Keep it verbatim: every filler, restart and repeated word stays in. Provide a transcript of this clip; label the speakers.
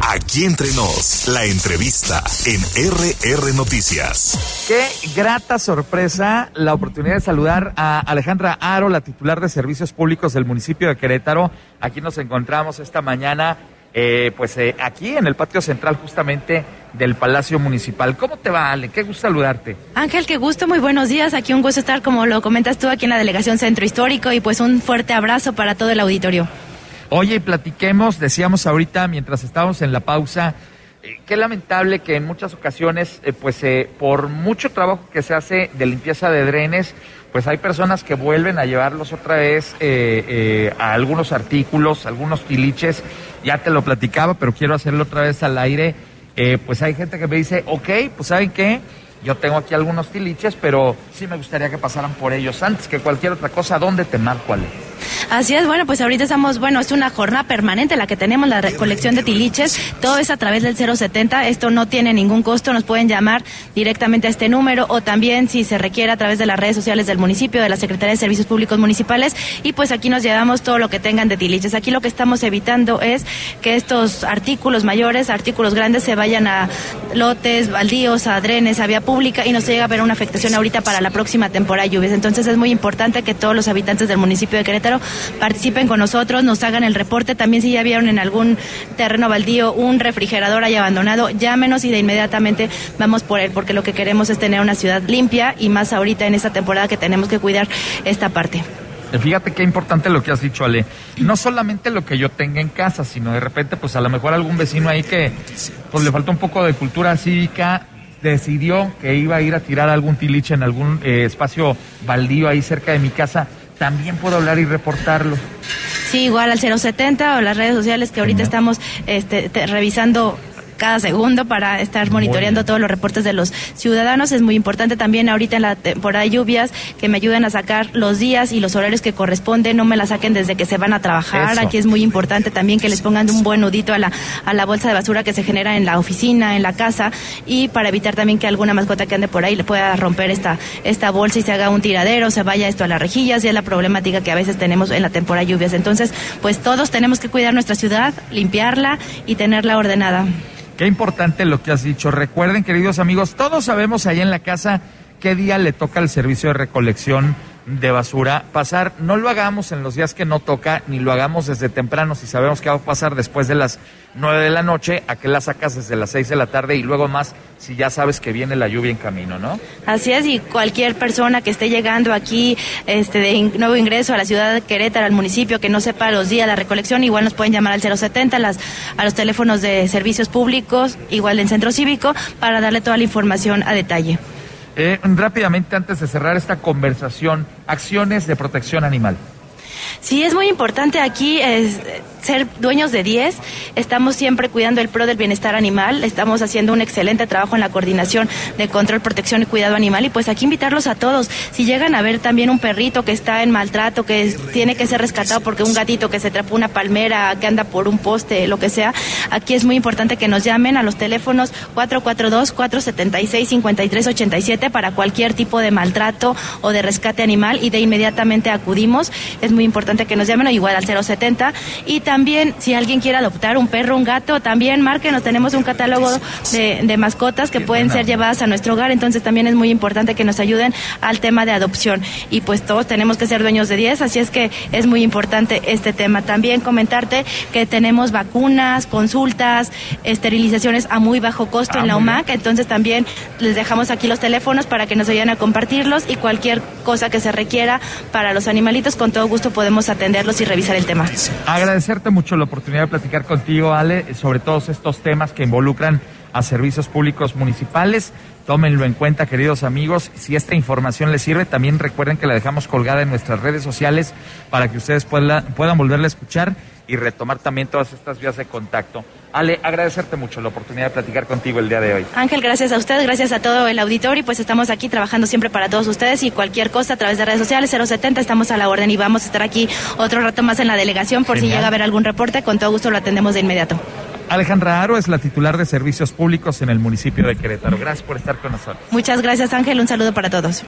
Speaker 1: Aquí Entre Nos, la entrevista en R R Noticias.
Speaker 2: Qué grata sorpresa la oportunidad de saludar a Alejandra Haro, la titular de Servicios Públicos del municipio de Querétaro. Aquí nos encontramos esta mañana, eh, pues eh, aquí en el patio central justamente del Palacio Municipal. ¿Cómo te va, Ale? Qué gusto saludarte.
Speaker 3: Ángel, qué gusto, muy buenos días. Aquí un gusto estar, como lo comentas tú, aquí en la Delegación Centro Histórico, y pues un fuerte abrazo para todo el auditorio.
Speaker 2: Oye, platiquemos, decíamos ahorita mientras estábamos en la pausa, eh, qué lamentable que en muchas ocasiones, eh, pues eh, por mucho trabajo que se hace de limpieza de drenes, pues hay personas que vuelven a llevarlos otra vez eh, eh, a algunos artículos, algunos tiliches. Ya te lo platicaba, pero quiero hacerlo otra vez al aire. Eh, pues hay gente que me dice, ok, pues ¿saben qué? Yo tengo aquí algunos tiliches, pero sí me gustaría que pasaran por ellos antes que cualquier otra cosa. ¿Dónde te marco, Ale?
Speaker 3: Así es, bueno, pues ahorita estamos, bueno, es una jornada permanente la que tenemos, la recolección de tiliches, todo es a través del cero setenta, esto no tiene ningún costo, nos pueden llamar directamente a este número, o también si se requiere a través de las redes sociales del municipio, de la Secretaría de Servicios Públicos Municipales, y pues aquí nos llevamos todo lo que tengan de tiliches. Aquí lo que estamos evitando es que estos artículos mayores, artículos grandes, se vayan a lotes, baldíos, a drenes, a vía pública, y nos llega a haber una afectación ahorita para la próxima temporada de lluvias. Entonces es muy importante que todos los habitantes del municipio de Querétaro participen con nosotros, nos hagan el reporte. También si ya vieron en algún terreno baldío un refrigerador ahí abandonado, llámenos y de inmediatamente vamos por él, porque lo que queremos es tener una ciudad limpia, y más ahorita en esta temporada que tenemos que cuidar esta parte.
Speaker 2: Fíjate qué importante lo que has dicho, Ale. No solamente lo que yo tenga en casa, sino de repente, pues a lo mejor algún vecino ahí que pues le falta un poco de cultura cívica, decidió que iba a ir a tirar algún tiliche en algún eh, espacio baldío ahí cerca de mi casa. También puedo hablar y reportarlo.
Speaker 3: Sí, igual al cero setenta o las redes sociales que ahorita estamos este, te, revisando cada segundo para estar monitoreando todos los reportes de los ciudadanos. Es muy importante también ahorita en la temporada de lluvias que me ayuden a sacar los días y los horarios que corresponden, no me la saquen desde que se van a trabajar. Eso. Aquí es muy importante también que les pongan un buen nudito a la, a la bolsa de basura que se genera en la oficina, en la casa, y para evitar también que alguna mascota que ande por ahí le pueda romper esta, esta bolsa y se haga un tiradero, se vaya esto a las rejillas, y es la problemática que a veces tenemos en la temporada de lluvias. Entonces, pues todos tenemos que cuidar nuestra ciudad, limpiarla y tenerla ordenada.
Speaker 2: Qué importante lo que has dicho. Recuerden, queridos amigos, todos sabemos allá en la casa qué día le toca el servicio de recolección de basura pasar. No lo hagamos en los días que no toca, ni lo hagamos desde temprano. Si sabemos que va a pasar después de las nueve de la noche, ¿a qué la sacas desde las seis de la tarde? Y luego más si ya sabes que viene la lluvia en camino, ¿no? Así es,
Speaker 3: y cualquier persona que esté llegando aquí este de in, nuevo ingreso a la ciudad de Querétaro, al municipio, que no sepa los días de la recolección, igual nos pueden llamar al cero setenta, las, a los teléfonos de servicios públicos, igual en Centro Cívico, para darle toda la información a detalle.
Speaker 2: Eh, rápidamente, antes de cerrar esta conversación, acciones de protección animal.
Speaker 3: Sí, es muy importante aquí es, ser dueños de diez. Estamos siempre cuidando el pro del bienestar animal. Estamos haciendo un excelente trabajo en la coordinación de control, protección y cuidado animal. Y pues aquí invitarlos a todos. Si llegan a ver también un perrito que está en maltrato, que es, tiene que ser rescatado porque un gatito que se trepó una palmera, que anda por un poste, lo que sea, aquí es muy importante que nos llamen a los teléfonos cuatro cuatro dos, cuatro siete seis, cinco tres ocho siete para cualquier tipo de maltrato o de rescate animal, y de inmediatamente acudimos. Es muy importante que nos llamen, o igual al cero setenta. Y también, si alguien quiere adoptar un perro, un gato, también márquenos. Tenemos un catálogo de, de mascotas que pueden ser llevadas a nuestro hogar. Entonces también es muy importante que nos ayuden al tema de adopción. Y pues todos tenemos que ser dueños de diez, así es que es muy importante este tema. También comentarte que tenemos vacunas, consultas, esterilizaciones a muy bajo costo ah, en la U M A C. Entonces también les dejamos aquí los teléfonos para que nos ayuden a compartirlos, y cualquier cosa que se requiera para los animalitos, con todo gusto podemos atenderlos y revisar el tema.
Speaker 2: Agradecerte mucho la oportunidad de platicar contigo, Ale, sobre todos estos temas que involucran a servicios públicos municipales. Tómenlo en cuenta, queridos amigos. Si esta información les sirve, también recuerden que la dejamos colgada en nuestras redes sociales para que ustedes puedan, puedan volverla a escuchar y retomar también todas estas vías de contacto. Ale, agradecerte mucho la oportunidad de platicar contigo el día de hoy.
Speaker 3: Ángel, gracias a usted, gracias a todo el auditorio, y pues estamos aquí trabajando siempre para todos ustedes, y cualquier cosa a través de redes sociales, cero setenta, estamos a la orden, y vamos a estar aquí otro rato más en la delegación por Genial. Si llega a haber algún reporte, con todo gusto lo atendemos de inmediato.
Speaker 2: Alejandra Haro es la titular de Servicios Públicos en el municipio de Querétaro. Gracias por estar con nosotros.
Speaker 3: Muchas gracias, Ángel, un saludo para todos.